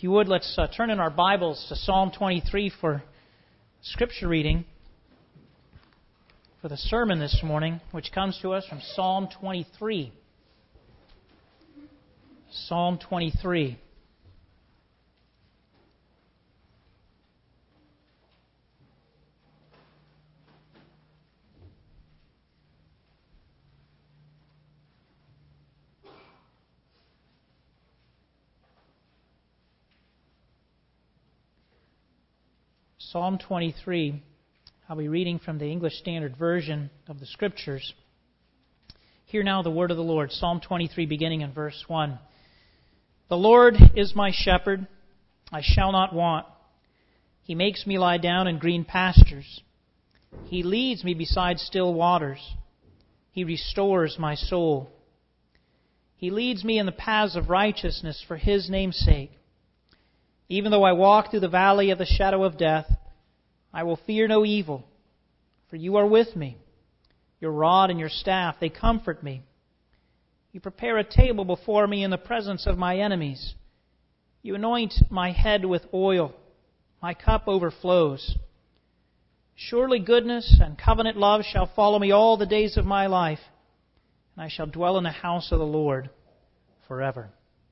If you would, let's turn in our Bibles to Psalm 23 for Scripture reading for the sermon this morning, which comes to us from Psalm 23. Psalm 23. Psalm 23, I'll be reading from the English Standard Version of the Scriptures. Hear now the word of the Lord. Psalm 23, beginning in verse 1. The Lord is my shepherd, I shall not want. He makes me lie down in green pastures. He leads me beside still waters. He restores my soul. He leads me in the paths of righteousness for His name's sake. Even though I walk through the valley of the shadow of death, I will fear no evil, for You are with me. Your rod and Your staff, they comfort me. You prepare a table before me in the presence of my enemies. You anoint my head with oil. My cup overflows. Surely goodness and covenant love shall follow me all the days of my life, and I shall dwell in the house of the Lord forever.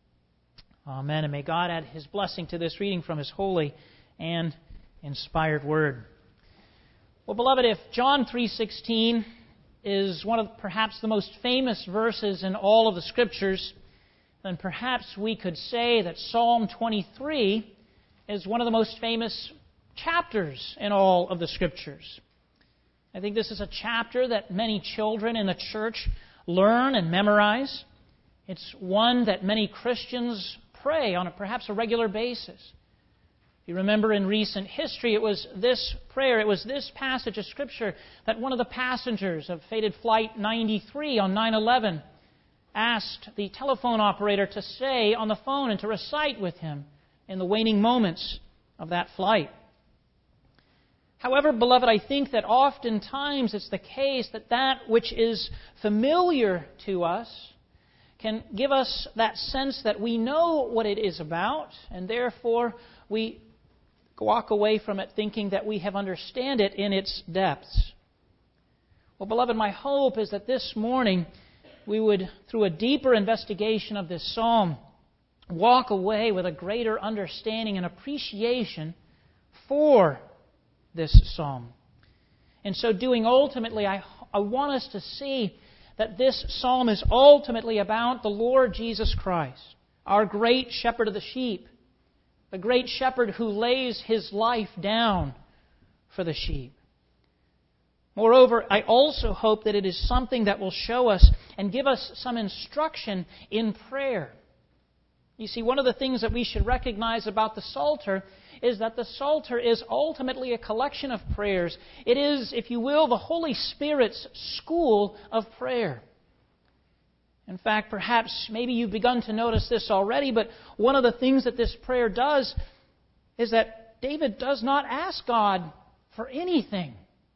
Amen. And may God add His blessing to this reading from His holy and inspired Word. Well, beloved, if John 3:16 is one of perhaps the most famous verses in all of the Scriptures, then perhaps we could say that Psalm 23 is one of the most famous chapters in all of the Scriptures. I think this is a chapter that many children in the church learn and memorize. It's one that many Christians pray on perhaps a regular basis. You remember in recent history, it was this prayer, it was this passage of Scripture that one of the passengers of fated Flight 93 on 9/11 asked the telephone operator to say on the phone and to recite with him in the waning moments of that flight. However, beloved, I think that oftentimes it's the case that that which is familiar to us can give us that sense that we know what it is about, and therefore we walk away from it thinking that we have understand it in its depths. Well, beloved, my hope is that this morning we would, through a deeper investigation of this psalm, walk away with a greater understanding and appreciation for this psalm. In so doing, ultimately, I want us to see that this psalm is ultimately about the Lord Jesus Christ, our great shepherd of the sheep, the great shepherd who lays His life down for the sheep. Moreover, I also hope that it is something that will show us and give us some instruction in prayer. You see, one of the things that we should recognize about the Psalter is that the Psalter is ultimately a collection of prayers. It is, if you will, the Holy Spirit's school of prayer. In fact, perhaps maybe you've begun to notice this already, but one of the things that this prayer does is that David does not ask God for anything.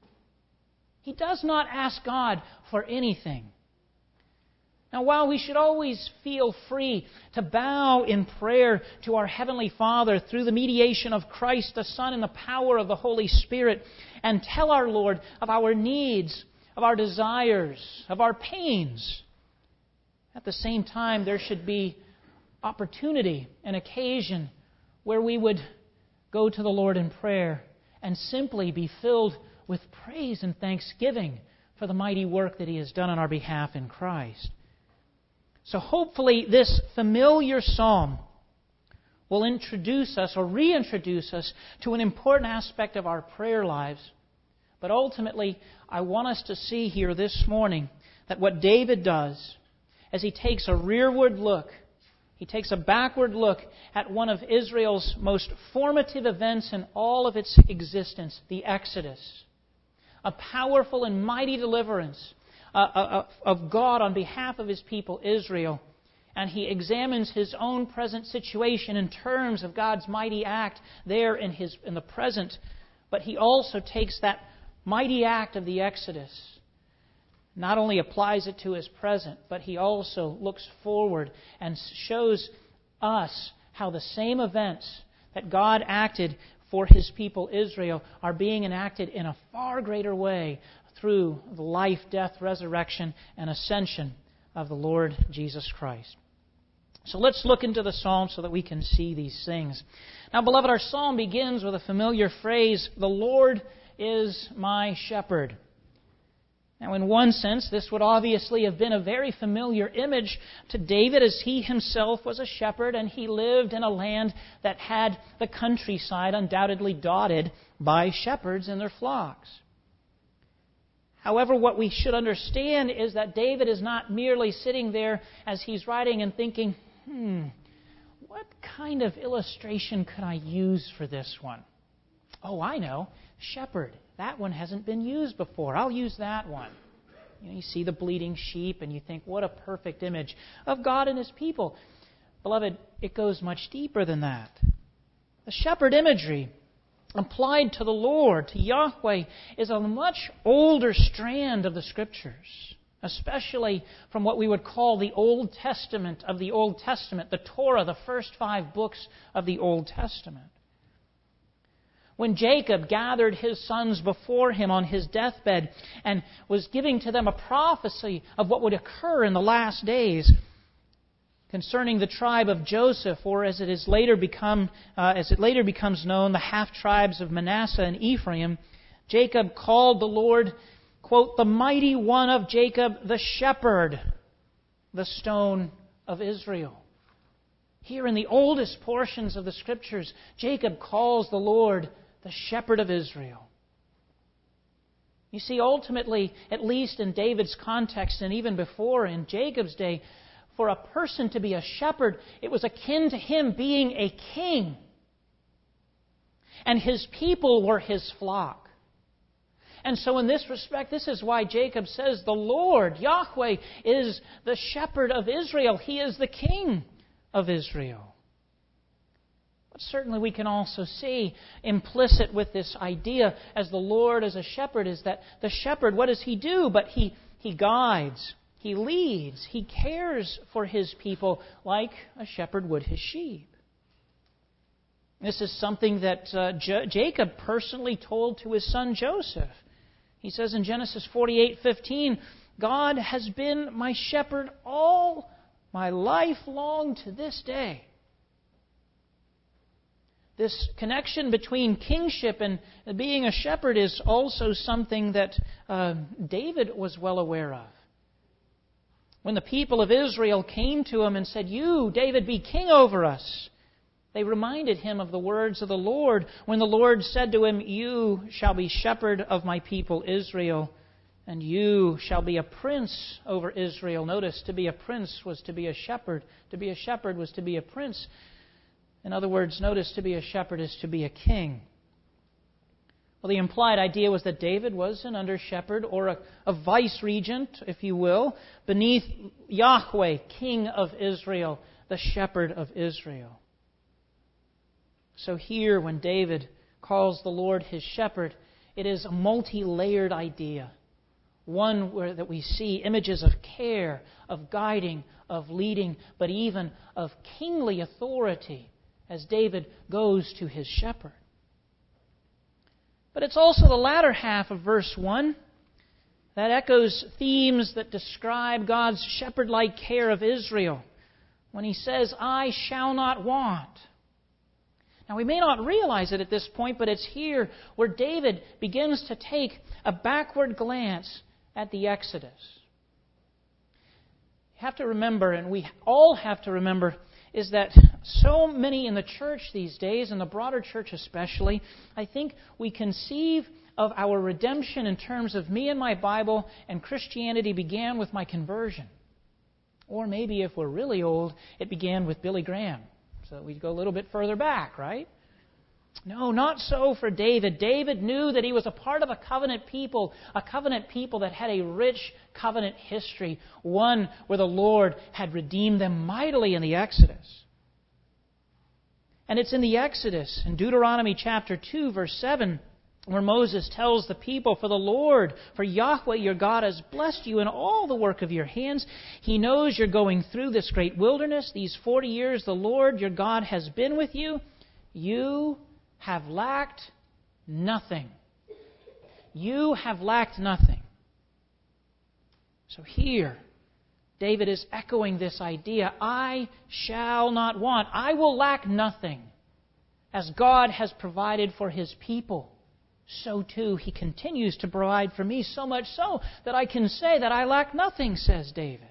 He does not ask God for anything. Now, while we should always feel free to bow in prayer to our Heavenly Father through the mediation of Christ the Son and the power of the Holy Spirit, and tell our Lord of our needs, of our desires, of our pains, at the same time, there should be opportunity and occasion where we would go to the Lord in prayer and simply be filled with praise and thanksgiving for the mighty work that He has done on our behalf in Christ. So hopefully this familiar psalm will introduce us or reintroduce us to an important aspect of our prayer lives. But ultimately, I want us to see here this morning that what David does, as he takes a rearward look, he takes a backward look at one of Israel's most formative events in all of its existence, the Exodus. A powerful and mighty deliverance of God on behalf of His people, Israel. And he examines his own present situation in terms of God's mighty act there in the present. But he also takes that mighty act of the Exodus, not only applies it to his present, but he also looks forward and shows us how the same events that God acted for His people Israel are being enacted in a far greater way through the life, death, resurrection, and ascension of the Lord Jesus Christ. So let's look into the psalm so that we can see these things. Now, beloved, our psalm begins with a familiar phrase, "The Lord is my shepherd." Now, in one sense, this would obviously have been a very familiar image to David, as he himself was a shepherd and he lived in a land that had the countryside undoubtedly dotted by shepherds and their flocks. However, what we should understand is that David is not merely sitting there as he's writing and thinking, what kind of illustration could I use for this one? Oh, I know, shepherd. That one hasn't been used before. I'll use that one. You see the bleating sheep and you think, what a perfect image of God and His people. Beloved, it goes much deeper than that. The shepherd imagery applied to the Lord, to Yahweh, is a much older strand of the Scriptures, especially from what we would call the Old Testament of the Old Testament, the Torah, the first 5 books of the Old Testament. When Jacob gathered his sons before him on his deathbed and was giving to them a prophecy of what would occur in the last days concerning the tribe of Joseph, or as it later becomes known, the half-tribes of Manasseh and Ephraim, Jacob called the Lord, quote, "the mighty one of Jacob, the shepherd, the stone of Israel." Here in the oldest portions of the Scriptures, Jacob calls the Lord the shepherd of Israel. You see, ultimately, at least in David's context and even before in Jacob's day, for a person to be a shepherd, it was akin to him being a king. And his people were his flock. And so in this respect, this is why Jacob says, the Lord, Yahweh, is the shepherd of Israel. He is the king of Israel. But certainly we can also see implicit with this idea as the Lord as a shepherd is that the shepherd, what does he do? But he guides, he leads, he cares for his people like a shepherd would his sheep. This is something that Jacob personally told to his son Joseph. He says in Genesis 48:15, "God has been my shepherd all my life long to this day." This connection between kingship and being a shepherd is also something that David was well aware of. When the people of Israel came to him and said, "You, David, be king over us," they reminded him of the words of the Lord when the Lord said to him, "You shall be shepherd of my people Israel, and you shall be a prince over Israel." Notice, to be a prince was to be a shepherd. To be a shepherd was to be a prince. In other words, notice, to be a shepherd is to be a king. Well, the implied idea was that David was an under-shepherd, or a vice-regent, if you will, beneath Yahweh, King of Israel, the shepherd of Israel. So here, when David calls the Lord his shepherd, it is a multi-layered idea. One where that we see images of care, of guiding, of leading, but even of kingly authority as David goes to his shepherd. But it's also the latter half of verse 1 that echoes themes that describe God's shepherd-like care of Israel when He says, "I shall not want." Now, we may not realize it at this point, but it's here where David begins to take a backward glance at the Exodus. You have to remember, and we all have to remember, is that so many in the church these days, and the broader church especially, I think we conceive of our redemption in terms of me and my Bible, and Christianity began with my conversion. Or maybe if we're really old, it began with Billy Graham. So we go a little bit further back, right? No, not so for David. David knew that he was a part of a covenant people that had a rich covenant history, one where the Lord had redeemed them mightily in the Exodus. And it's in the Exodus, in Deuteronomy chapter 2, verse 7, where Moses tells the people, for Yahweh your God has blessed you in all the work of your hands. He knows you're going through this great wilderness. These 40 years the Lord your God has been with you. You have lacked nothing. You have lacked nothing. So here, David is echoing this idea, I shall not want. I will lack nothing. As God has provided for His people, so too He continues to provide for me, so much so that I can say that I lack nothing, says David.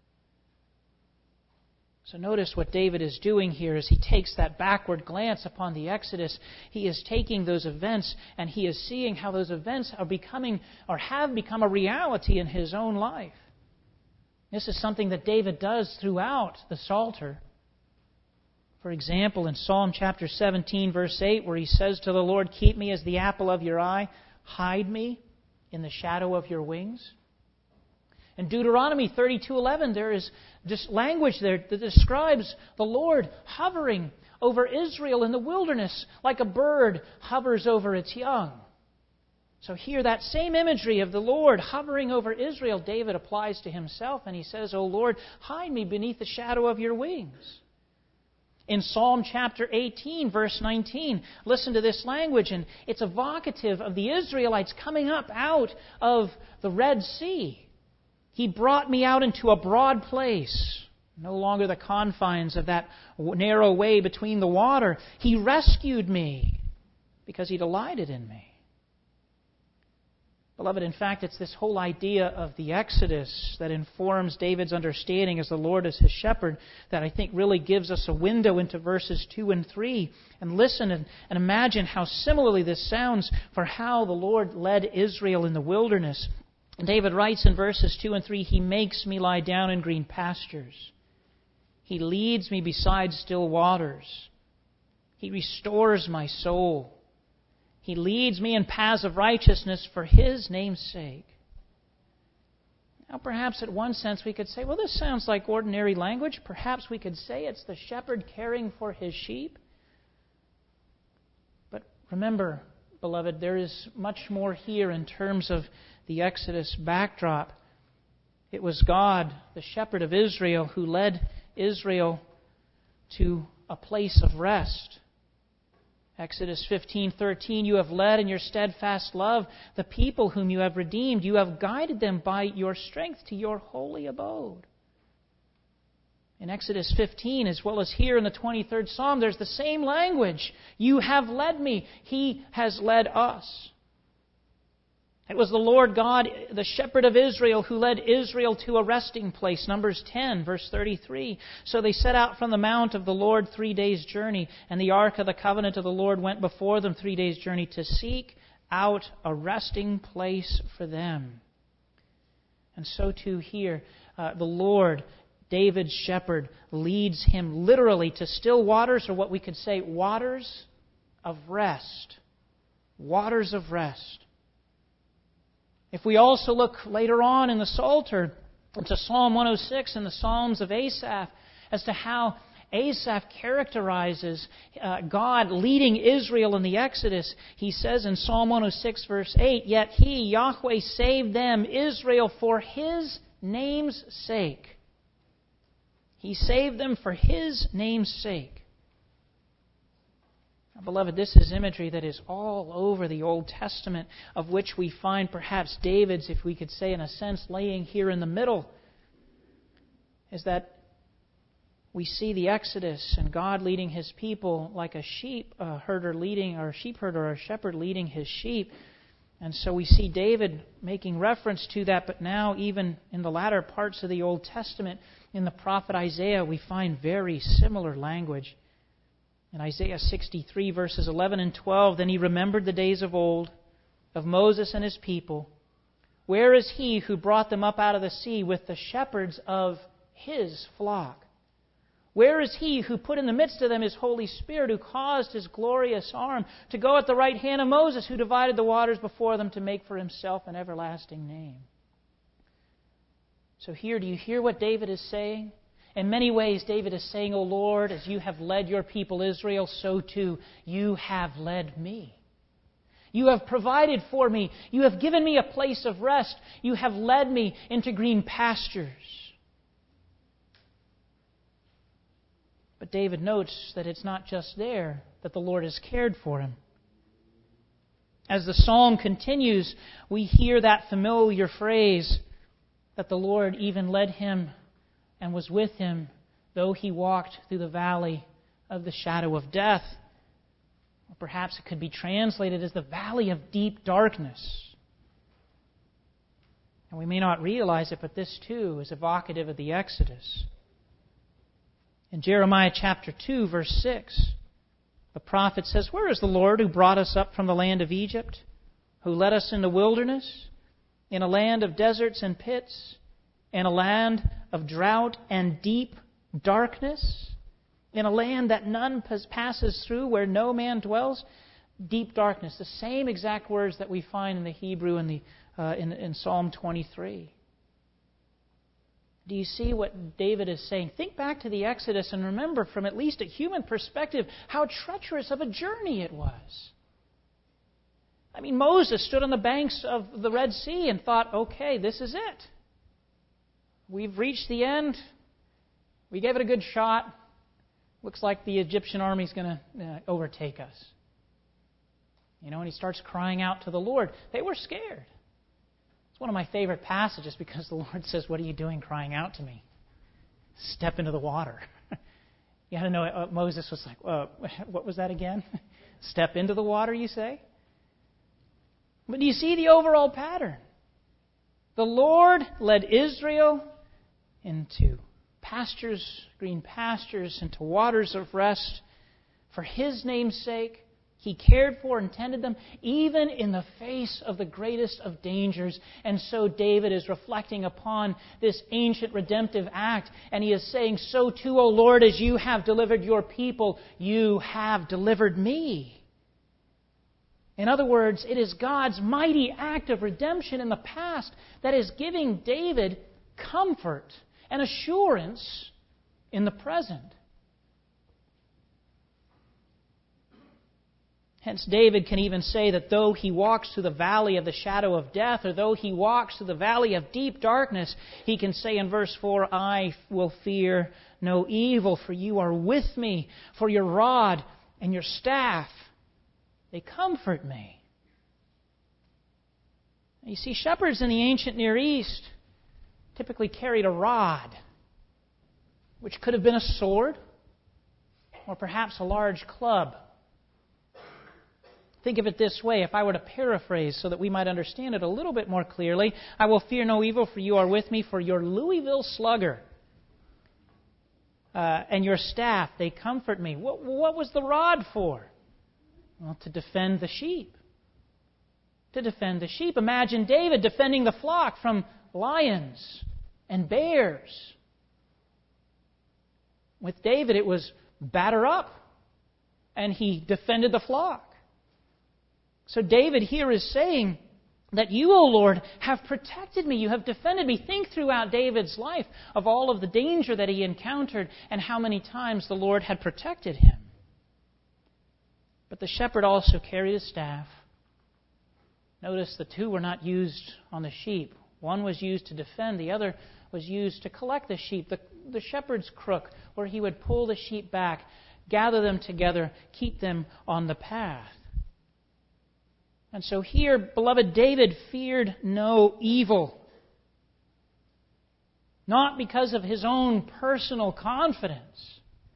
So notice what David is doing here as he takes that backward glance upon the Exodus. He is taking those events and he is seeing how those events are becoming or have become a reality in his own life. This is something that David does throughout the Psalter. For example, in Psalm chapter 17, verse 8, where he says to the Lord, keep me as the apple of your eye, hide me in the shadow of your wings. In Deuteronomy 32:11, there is just language there that describes the Lord hovering over Israel in the wilderness like a bird hovers over its young. So here, that same imagery of the Lord hovering over Israel, David applies to himself, and he says, O Lord, hide me beneath the shadow of your wings. In Psalm chapter 18, verse 19, listen to this language, and it's evocative of the Israelites coming up out of the Red Sea. He brought me out into a broad place, no longer the confines of that narrow way between the water. He rescued me because He delighted in me. Beloved, in fact, it's this whole idea of the Exodus that informs David's understanding as the Lord is his shepherd that I think really gives us a window into verses 2 and 3. And listen and imagine how similarly this sounds for how the Lord led Israel in the wilderness. David writes in verses 2 and 3, He makes me lie down in green pastures. He leads me beside still waters. He restores my soul. He leads me in paths of righteousness for His name's sake. Now, perhaps in one sense we could say, well, this sounds like ordinary language. Perhaps we could say it's the shepherd caring for his sheep. But remember, beloved, there is much more here in terms of the Exodus backdrop. It was God, the shepherd of Israel, who led Israel to a place of rest. Exodus 15:13, you have led in your steadfast love the people whom you have redeemed. You have guided them by your strength to your holy abode. In Exodus 15, as well as here in the 23rd Psalm, there's the same language. You have led me. He has led us. It was the Lord God, the shepherd of Israel, who led Israel to a resting place. Numbers 10, verse 33. So they set out from the mount of the Lord 3 days' journey, and the ark of the covenant of the Lord went before them 3 days' journey to seek out a resting place for them. And so too here, the Lord, David's shepherd, leads him literally to still waters, or what we could say, waters of rest. Waters of rest. If we also look later on in the Psalter, into Psalm 106 and the Psalms of Asaph, as to how Asaph characterizes God leading Israel in the Exodus, he says in Psalm 106, verse 8, Yet He, Yahweh, saved them, Israel, for His name's sake. He saved them for His name's sake. Beloved, this is imagery that is all over the Old Testament, of which we find perhaps David's, if we could say in a sense, laying here in the middle, is that we see the Exodus and God leading His people like a sheep herder leading, or a sheep herder or a shepherd leading his sheep. And so we see David making reference to that, but now even in the latter parts of the Old Testament, in the prophet Isaiah, we find very similar language. In Isaiah 63, verses 11 and 12, Then He remembered the days of old, of Moses and his people. Where is He who brought them up out of the sea with the shepherds of His flock? Where is He who put in the midst of them His Holy Spirit, who caused His glorious arm to go at the right hand of Moses, who divided the waters before them to make for Himself an everlasting name? So here, do you hear what David is saying? In many ways, David is saying, O Lord, as you have led your people Israel, so too you have led me. You have provided for me. You have given me a place of rest. You have led me into green pastures. But David notes that it's not just there that the Lord has cared for him. As the psalm continues, we hear that familiar phrase that the Lord even led him and was with him, though he walked through the valley of the shadow of death. Or perhaps it could be translated as the valley of deep darkness. And we may not realize it, but this too is evocative of the Exodus. In Jeremiah chapter 2, verse 6, the prophet says, "Where is the Lord who brought us up from the land of Egypt, who led us in the wilderness, in a land of deserts and pits, in a land of drought and deep darkness, in a land that none passes through, where no man dwells?" Deep darkness, the same exact words that we find in the Hebrew in Psalm 23. Do you see what David is saying? Think back to the Exodus and remember from at least a human perspective how treacherous of a journey it was. I mean, Moses stood on the banks of the Red Sea and thought, okay, this is it. We've reached the end. We gave it a good shot. Looks like the Egyptian army's going to overtake us. And he starts crying out to the Lord. They were scared. It's one of my favorite passages because the Lord says, "What are you doing crying out to me? Step into the water." You got to know, Moses was like, what was that again? Step into the water, you say? But do you see the overall pattern? The Lord led Israel into pastures, green pastures, into waters of rest for His name's sake. He cared for and tended them, even in the face of the greatest of dangers. And so David is reflecting upon this ancient redemptive act, and he is saying, "So too, O Lord, as you have delivered your people, you have delivered me." In other words, it is God's mighty act of redemption in the past that is giving David comfort and assurance in the present. Hence, David can even say that though he walks through the valley of the shadow of death, or though he walks through the valley of deep darkness, he can say in verse 4, "I will fear no evil, for you are with me, for your rod and your staff, they comfort me." You see, shepherds in the ancient Near East typically carried a rod, which could have been a sword, or perhaps a large club. Think of it this way, if I were to paraphrase so that we might understand it a little bit more clearly. "I will fear no evil, for you are with me, for your Louisville Slugger and your staff, they comfort me." What was the rod for? Well, to defend the sheep. To defend the sheep. Imagine David defending the flock from lions and bears. With David, it was batter up, and he defended the flock. So David here is saying that you, O Lord, have protected me. You have defended me. Think throughout David's life of all of the danger that he encountered and how many times the Lord had protected him. But the shepherd also carried a staff. Notice the two were not used on the sheep. One was used to defend. The other was used to collect the sheep. The shepherd's crook, where he would pull the sheep back, gather them together, keep them on the path. And so here, beloved, David feared no evil. Not because of his own personal confidence,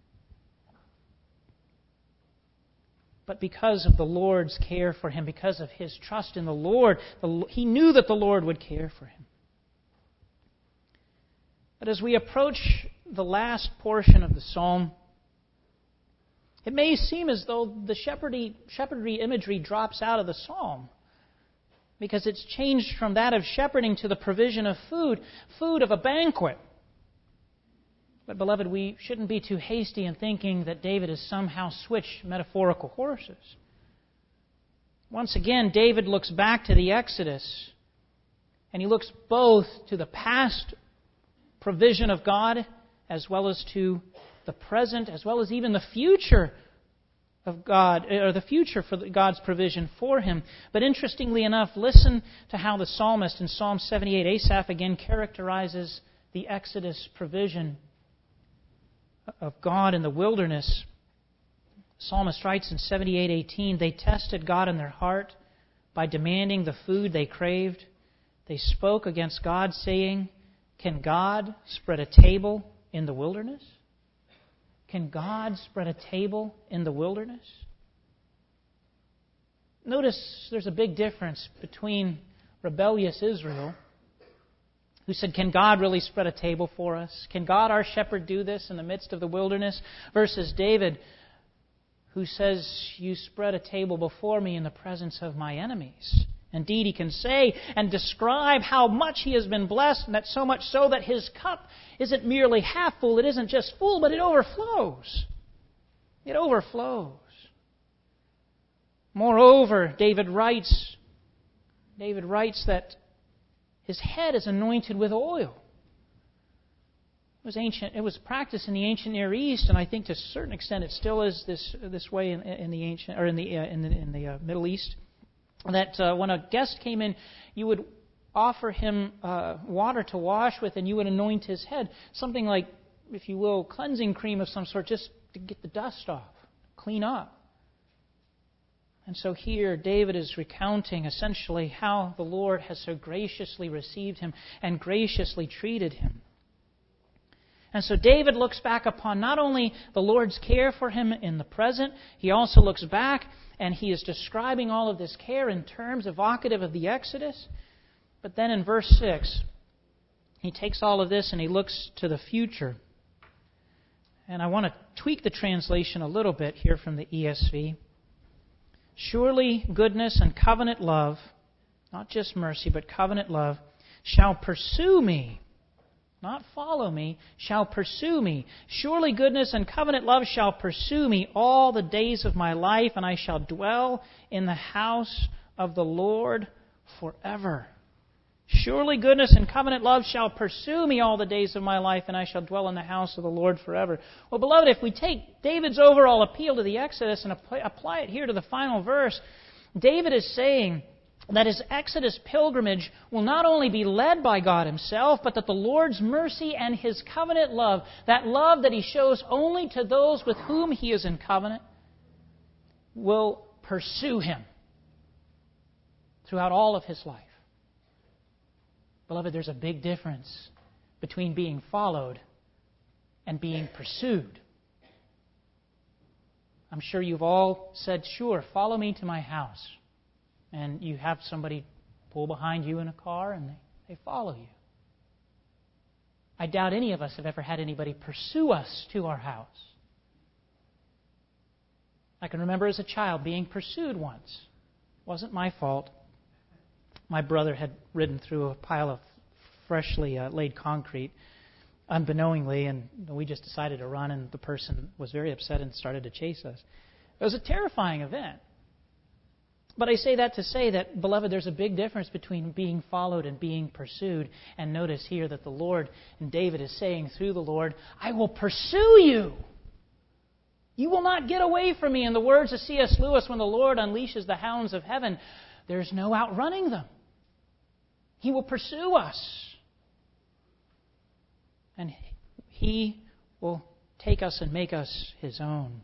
but because of the Lord's care for him, because of his trust in the Lord. He knew that the Lord would care for him. But as we approach the last portion of the psalm, it may seem as though the shepherdry imagery drops out of the psalm, because it's changed from that of shepherding to the provision of food of a banquet. But beloved, we shouldn't be too hasty in thinking that David has somehow switched metaphorical horses. Once again, David looks back to the Exodus, and he looks both to the past provision of God as well as to the present, as well as even the future of God, or the future for God's provision for him. But interestingly enough, listen to how the psalmist in Psalm 78, Asaph again characterizes the Exodus provision of God in the wilderness. The psalmist writes in 78:18, "They tested God in their heart by demanding the food they craved. They spoke against God, saying, 'Can God spread a table in the wilderness?'" Can God spread a table in the wilderness? Notice there's a big difference between rebellious Israel, who said, "Can God really spread a table for us? Can God, our shepherd, do this in the midst of the wilderness?" versus David, who says, "You spread a table before me in the presence of my enemies." Indeed, he can say and describe how much he has been blessed, and that so much so that his cup isn't merely half full, it isn't just full, but it overflows. It overflows. Moreover, David writes that his head is anointed with oil. It was practiced in the ancient Near East, and I think to a certain extent it still is this way in the ancient or in the Middle East. That when a guest came in, you would offer him water to wash with, and you would anoint his head, something like, if you will, cleansing cream of some sort, just to get the dust off, clean up. And so here David is recounting essentially how the Lord has so graciously received him and graciously treated him. And so David looks back upon not only the Lord's care for him in the present, he also looks back and he is describing all of this care in terms evocative of the Exodus. But then in verse 6, he takes all of this and he looks to the future. And I want to tweak the translation a little bit here from the ESV. "Surely goodness and covenant love," not just mercy, but covenant love, "shall pursue me," not follow me, "shall pursue me. Surely goodness and covenant love shall pursue me all the days of my life, and I shall dwell in the house of the Lord forever." Surely goodness and covenant love shall pursue me all the days of my life, and I shall dwell in the house of the Lord forever. Well, beloved, if we take David's overall appeal to the Exodus and apply it here to the final verse, David is saying that his Exodus pilgrimage will not only be led by God Himself, but that the Lord's mercy and His covenant love, that love that He shows only to those with whom He is in covenant, will pursue him throughout all of his life. Beloved, there's a big difference between being followed and being pursued. I'm sure you've all said, "Sure, follow me to my house." And you have somebody pull behind you in a car and they follow you. I doubt any of us have ever had anybody pursue us to our house. I can remember as a child being pursued once. It wasn't my fault. My brother had ridden through a pile of freshly laid concrete unbeknowingly, and we just decided to run, and the person was very upset and started to chase us. It was a terrifying event. But I say that to say that, beloved, there's a big difference between being followed and being pursued. And notice here that the Lord, and David is saying through the Lord, "I will pursue you. You will not get away from me." In the words of C.S. Lewis, when the Lord unleashes the hounds of heaven, there's no outrunning them. He will pursue us. And He will take us and make us His own.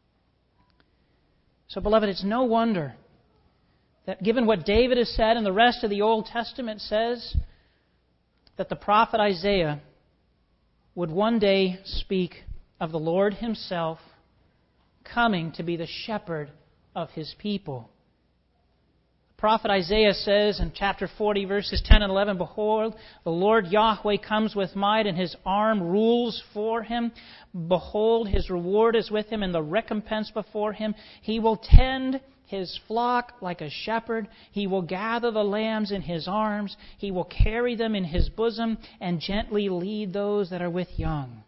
So, beloved, it's no wonder that given what David has said and the rest of the Old Testament says, that the prophet Isaiah would one day speak of the Lord Himself coming to be the shepherd of His people. Prophet Isaiah says in chapter 40, verses 10 and 11, "Behold, the Lord Yahweh comes with might, and His arm rules for Him. Behold, His reward is with Him, and the recompense before Him. He will tend His flock like a shepherd. He will gather the lambs in His arms. He will carry them in His bosom, and gently lead those that are with young."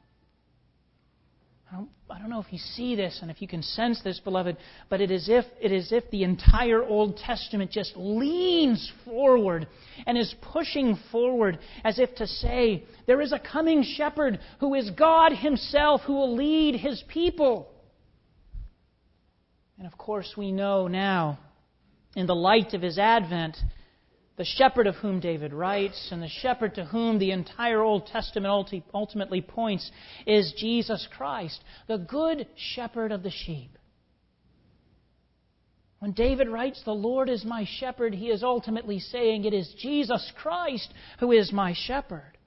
I don't know if you see this and if you can sense this, beloved, but it is as if the entire Old Testament just leans forward and is pushing forward as if to say, there is a coming shepherd who is God Himself who will lead His people. And of course we know now, in the light of His advent, the shepherd of whom David writes, and the shepherd to whom the entire Old Testament ultimately points, is Jesus Christ, the good shepherd of the sheep. When David writes, "The Lord is my shepherd," he is ultimately saying it is Jesus Christ who is my shepherd.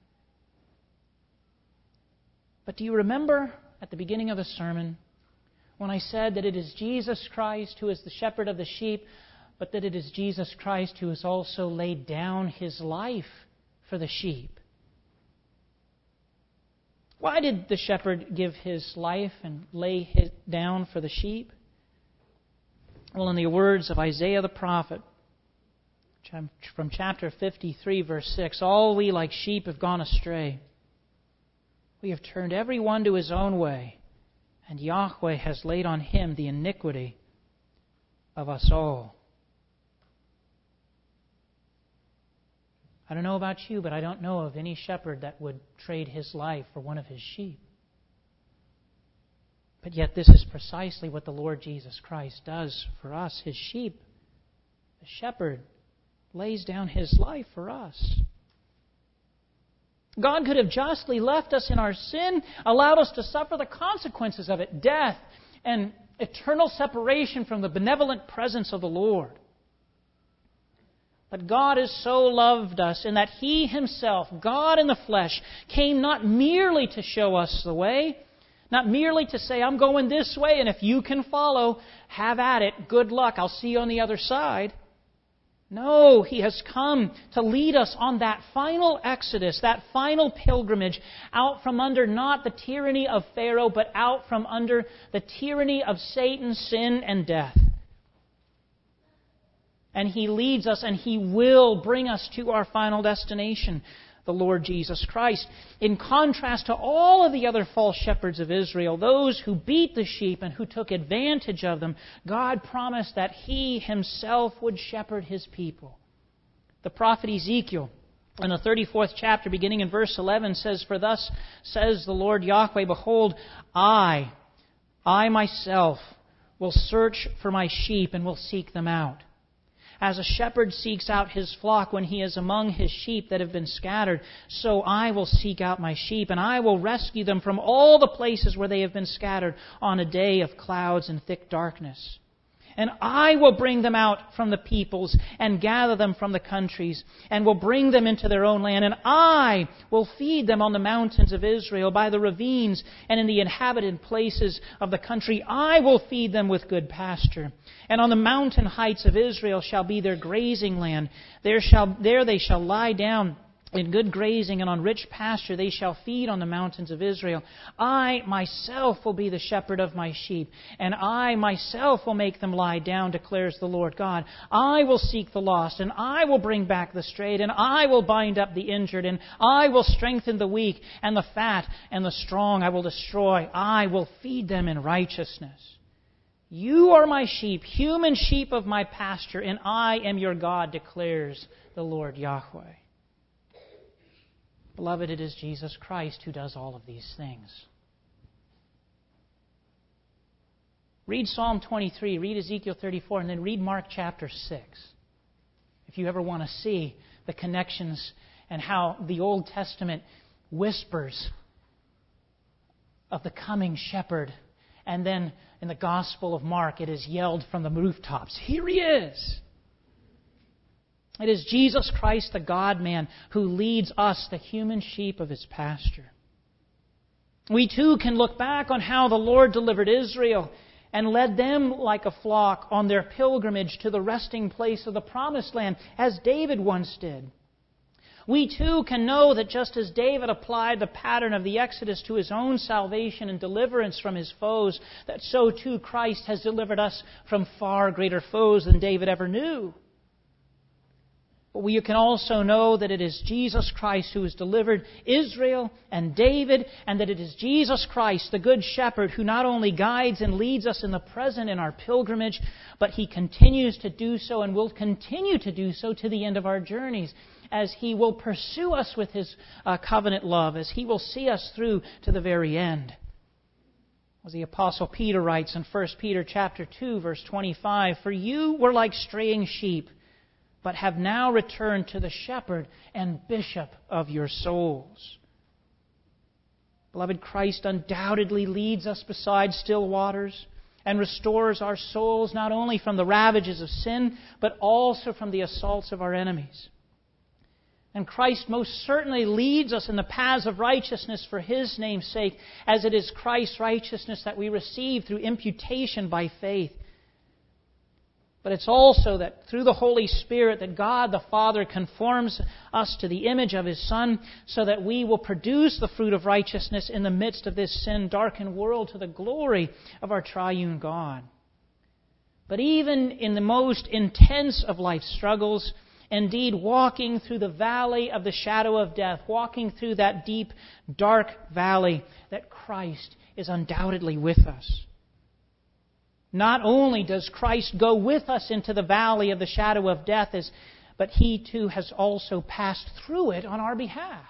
But do you remember at the beginning of the sermon when I said that it is Jesus Christ who is the shepherd of the sheep, but that it is Jesus Christ who has also laid down His life for the sheep? Why did the shepherd give His life and lay it down for the sheep? Well, in the words of Isaiah the prophet, from chapter 53, verse 6, "All we like sheep have gone astray. We have turned every one to his own way, and Yahweh has laid on Him the iniquity of us all." I don't know about you, but I don't know of any shepherd that would trade his life for one of his sheep. But yet this is precisely what the Lord Jesus Christ does for us, His sheep. The shepherd lays down His life for us. God could have justly left us in our sin, allowed us to suffer the consequences of it, death and eternal separation from the benevolent presence of the Lord. But God has so loved us in that He Himself, God in the flesh, came not merely to show us the way, not merely to say, "I'm going this way, and if you can follow, have at it. Good luck. I'll see you on the other side." No, He has come to lead us on that final exodus, that final pilgrimage, out from under not the tyranny of Pharaoh, but out from under the tyranny of Satan, sin, and death. And He leads us, and He will bring us to our final destination, the Lord Jesus Christ. In contrast to all of the other false shepherds of Israel, those who beat the sheep and who took advantage of them, God promised that He Himself would shepherd His people. The prophet Ezekiel, in the 34th chapter, beginning in verse 11, says, "For thus says the Lord Yahweh, Behold, I myself will search for my sheep and will seek them out. As a shepherd seeks out his flock when he is among his sheep that have been scattered, so I will seek out my sheep, and I will rescue them from all the places where they have been scattered on a day of clouds and thick darkness. And I will bring them out from the peoples and gather them from the countries and will bring them into their own land. And I will feed them on the mountains of Israel, by the ravines and in the inhabited places of the country. I will feed them with good pasture. And on the mountain heights of Israel shall be their grazing land. There they shall lie down in good grazing, and on rich pasture they shall feed on the mountains of Israel. I myself will be the shepherd of my sheep, and I myself will make them lie down, declares the Lord God. I will seek the lost, and I will bring back the strayed, and I will bind up the injured, and I will strengthen the weak, and the fat and the strong I will destroy. I will feed them in righteousness. You are my sheep, human sheep of my pasture, and I am your God, declares the Lord Yahweh. Beloved, it is Jesus Christ who does all of these things. Read Psalm 23, read Ezekiel 34, and then read Mark chapter 6. If you ever want to see the connections and how the Old Testament whispers of the coming shepherd, and then in the Gospel of Mark it is yelled from the rooftops, "Here He is!" It is Jesus Christ, the God-man, who leads us, the human sheep of His pasture. We too can look back on how the Lord delivered Israel and led them like a flock on their pilgrimage to the resting place of the Promised Land, as David once did. We too can know that just as David applied the pattern of the Exodus to his own salvation and deliverance from his foes, that so too Christ has delivered us from far greater foes than David ever knew. But we can also know that it is Jesus Christ who has delivered Israel and David, and that it is Jesus Christ, the Good Shepherd, who not only guides and leads us in the present in our pilgrimage, but He continues to do so and will continue to do so to the end of our journeys, as He will pursue us with His covenant love, as He will see us through to the very end. As the Apostle Peter writes in 1 Peter chapter 2, verse 25, "For you were like straying sheep, but have now returned to the shepherd and bishop of your souls." Beloved, Christ undoubtedly leads us beside still waters and restores our souls not only from the ravages of sin, but also from the assaults of our enemies. And Christ most certainly leads us in the paths of righteousness for His name's sake, as it is Christ's righteousness that we receive through imputation by faith. But it's also that through the Holy Spirit that God the Father conforms us to the image of His Son, so that we will produce the fruit of righteousness in the midst of this sin-darkened world to the glory of our triune God. But even in the most intense of life's struggles, indeed, walking through the valley of the shadow of death, walking through that deep, dark valley, that Christ is undoubtedly with us. Not only does Christ go with us into the valley of the shadow of death, but He too has also passed through it on our behalf.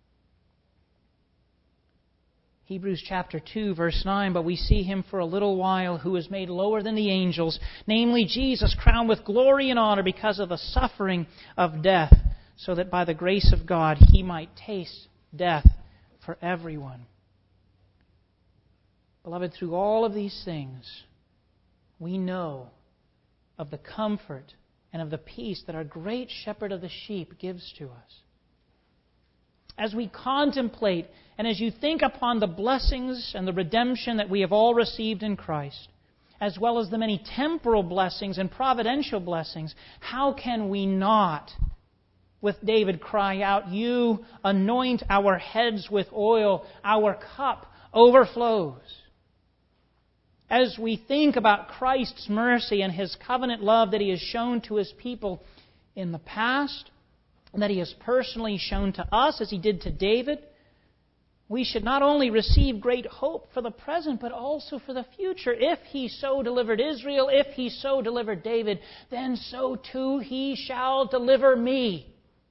Hebrews chapter 2, verse 9, "But we see Him for a little while who is made lower than the angels, namely Jesus, crowned with glory and honor because of the suffering of death, so that by the grace of God He might taste death for everyone." Beloved, through all of these things, we know of the comfort and of the peace that our great shepherd of the sheep gives to us. As we contemplate and as you think upon the blessings and the redemption that we have all received in Christ, as well as the many temporal blessings and providential blessings, how can we not, with David, cry out, "You anoint our heads with oil, our cup overflows"? As we think about Christ's mercy and His covenant love that He has shown to His people in the past, and that He has personally shown to us as He did to David, we should not only receive great hope for the present, but also for the future. If He so delivered Israel, if He so delivered David, then so too He shall deliver me.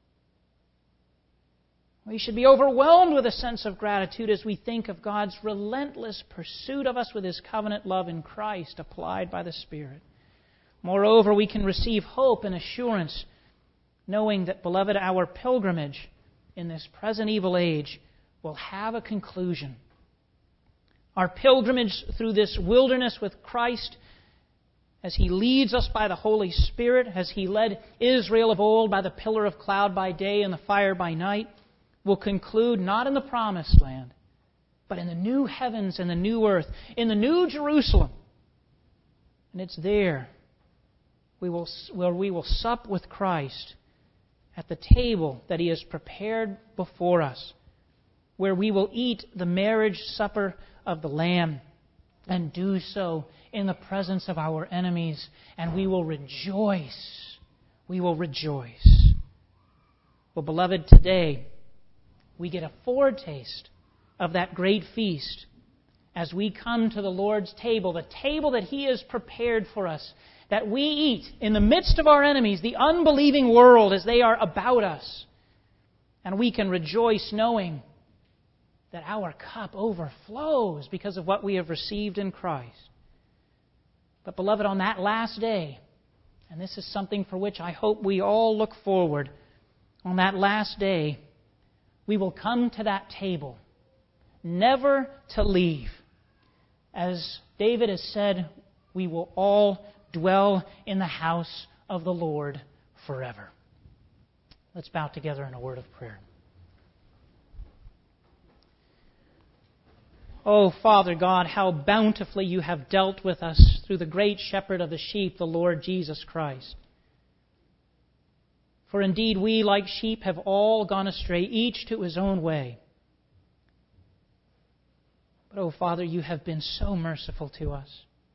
We should be overwhelmed with a sense of gratitude as we think of God's relentless pursuit of us with His covenant love in Christ applied by the Spirit. Moreover, we can receive hope and assurance, knowing that, beloved, our pilgrimage in this present evil age will have a conclusion. Our pilgrimage through this wilderness with Christ, as He leads us by the Holy Spirit, as He led Israel of old by the pillar of cloud by day and the fire by night, will conclude not in the promised land, but in the new heavens and the new earth, in the new Jerusalem. And it's there where we will sup with Christ at the table that He has prepared before us, where we will eat the marriage supper of the Lamb and do so in the presence of our enemies, and we will rejoice. We will rejoice. Well, beloved, today we get a foretaste of that great feast as we come to the Lord's table, the table that He has prepared for us, that we eat in the midst of our enemies, the unbelieving world, as they are about us. And we can rejoice knowing that our cup overflows because of what we have received in Christ. But, beloved, on that last day, and this is something for which I hope we all look forward, on that last day, we will come to that table, never to leave. As David has said, we will all dwell in the house of the Lord forever. Let's bow together in a word of prayer. Oh, Father God, how bountifully You have dealt with us through the great shepherd of the sheep, the Lord Jesus Christ. For indeed we, like sheep, have all gone astray, each to his own way. But, oh Father, You have been so merciful to us.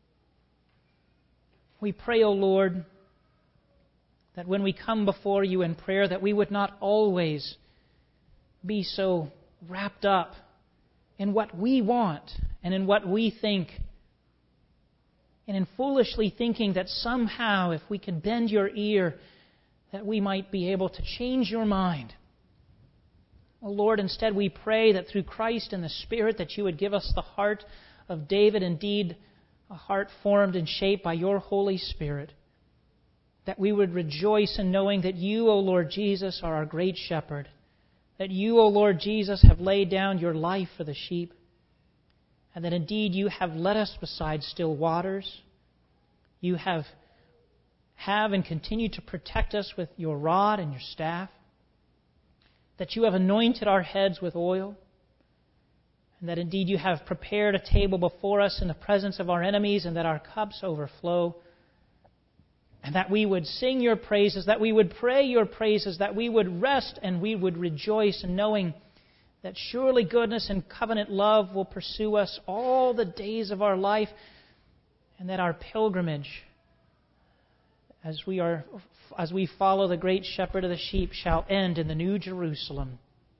We pray, O Lord, that when we come before You in prayer, that we would not always be so wrapped up in what we want and in what we think, and in foolishly thinking that somehow if we could bend Your ear, that we might be able to change Your mind. O Lord, instead we pray that through Christ and the Spirit that you would give us the heart of David, indeed a heart formed and shaped by your Holy Spirit, that we would rejoice in knowing that you, O Lord Jesus, are our great shepherd, that you, O Lord Jesus, have laid down your life for the sheep, and that indeed you have led us beside still waters. You have and continue to protect us with your rod and your staff, that you have anointed our heads with oil, and that indeed you have prepared a table before us in the presence of our enemies, and that our cups overflow, and that we would sing your praises, that we would pray your praises, that we would rest and we would rejoice in knowing that surely goodness and covenant love will pursue us all the days of our life, and that our pilgrimage, as we follow the great shepherd of the sheep, shall end in the New Jerusalem,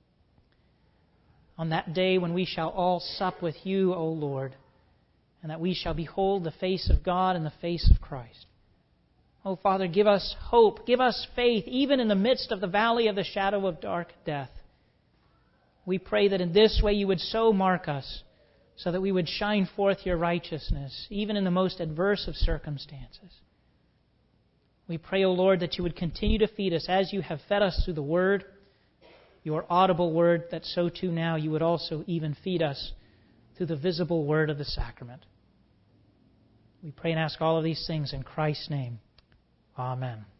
on that day when we shall all sup with you, O Lord, and that we shall behold the face of God and the face of Christ. Oh, Father, give us hope, give us faith, even in the midst of the valley of the shadow of dark death. We pray that in this way you would so mark us, so that we would shine forth your righteousness, even in the most adverse of circumstances. We pray, O Lord, that you would continue to feed us as you have fed us through the Word, your audible Word, that so too now you would also even feed us through the visible Word of the sacrament. We pray and ask all of these things in Christ's name. Amen.